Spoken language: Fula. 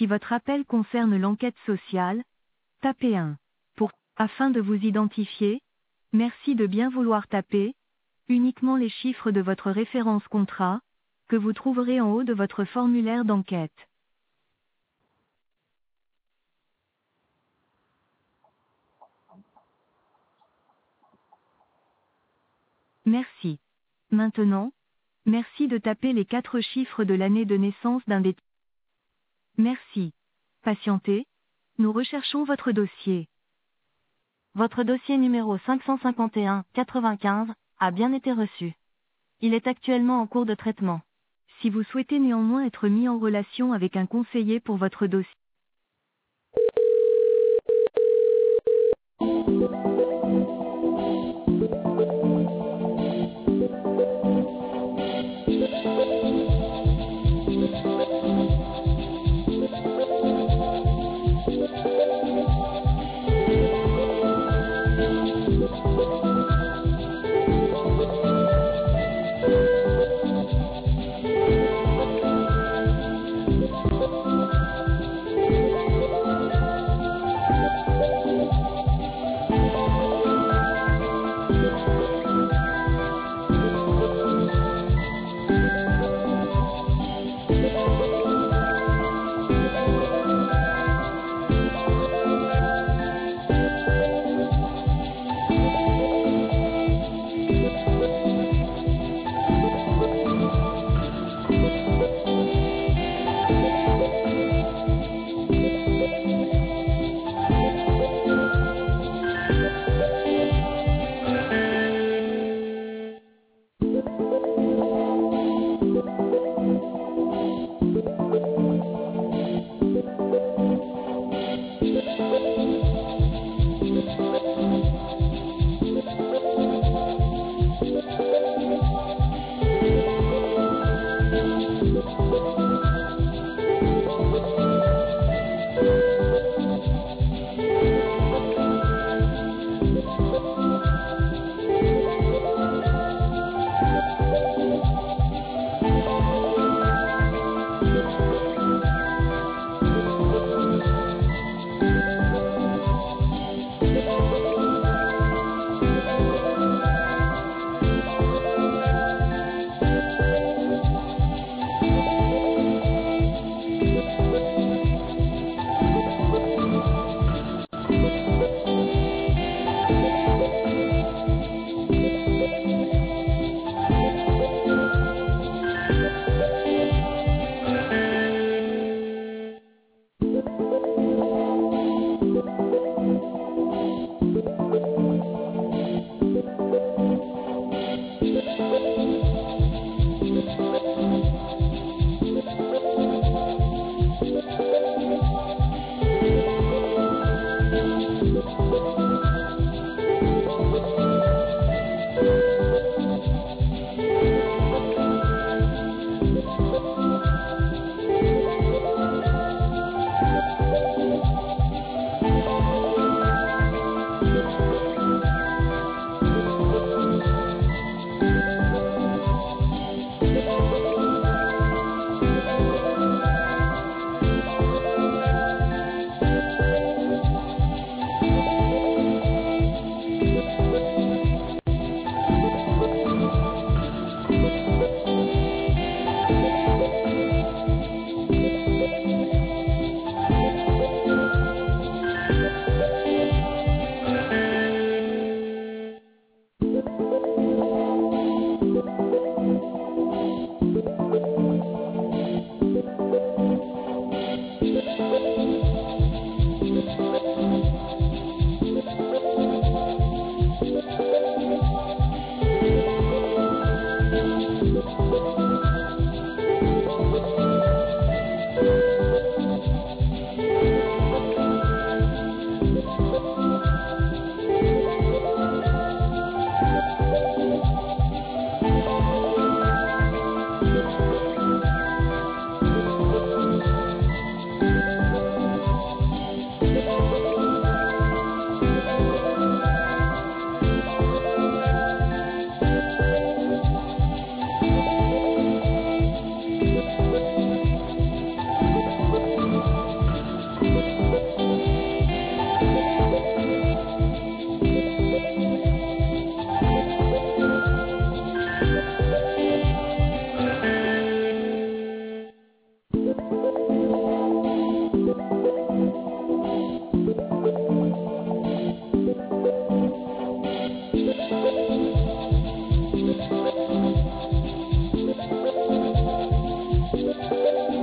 Si votre appel concerne l'enquête sociale, tapez 1. Afin de vous identifier, merci de bien vouloir taper uniquement les chiffres de votre référence contrat, que vous trouverez en haut de votre formulaire d'enquête. Merci. Maintenant, merci de taper les 4 chiffres de l'année de naissance d'un des... Merci. Patientez. Nous recherchons votre dossier. Votre dossier numéro 551-95 a bien été reçu. Il est actuellement en cours de traitement. Si vous souhaitez néanmoins être mis en relation avec un conseiller pour votre dossier,